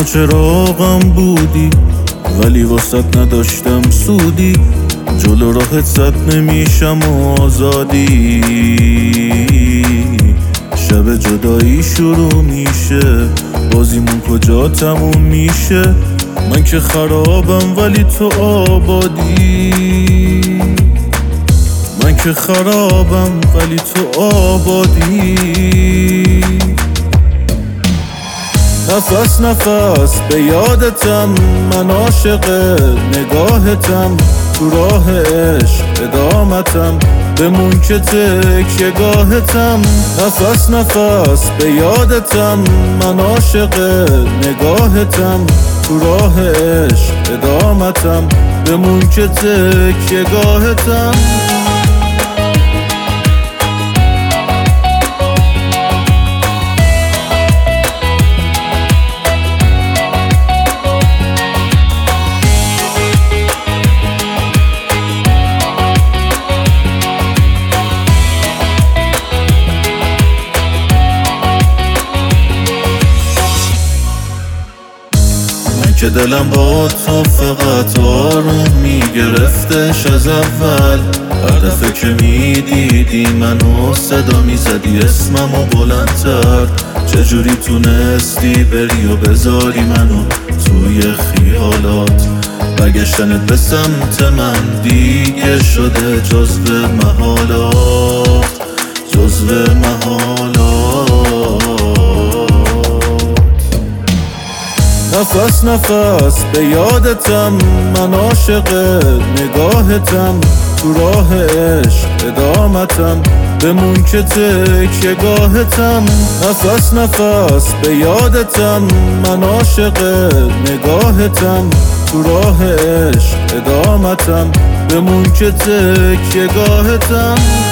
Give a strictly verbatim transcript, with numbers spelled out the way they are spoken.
چراغم بودی ولی واسط نداشتم سودی، جلو راهت زد نمیشم و آزادی. شب جدایی شروع میشه، بازیمون کجا تموم میشه؟ من که خرابم ولی تو آبادی، من که خرابم ولی تو آبادی. نفس نفس به یادتم، من عاشق نگاهتم، تو راه عشق ادامتم، بمون که تکیه گاهتم. نفس نفس به یادتم، من عاشق نگاهتم، تو راه عشق ادامتم، بمون که تکیه گاهتم. که دلم با تو فقط آروم میگرفتش از اول، هر دفعه که میدیدی منو صدا میزدی اسممو بلندتر. چجوری تونستی بری و بذاری منو توی خیالات؟ برگشتنت به سمت من دیگه شده جزو محالات، جزو محالات. نفس نفس به یادتم، من عاشق نگاهتم، تو راه عشق ادامتم، بمون که تکیه گاهتم. نفس نفس به یادتم، من عاشق نگاهتم، تو راه عشق ادامتم، بمون که تکیه گاهتم.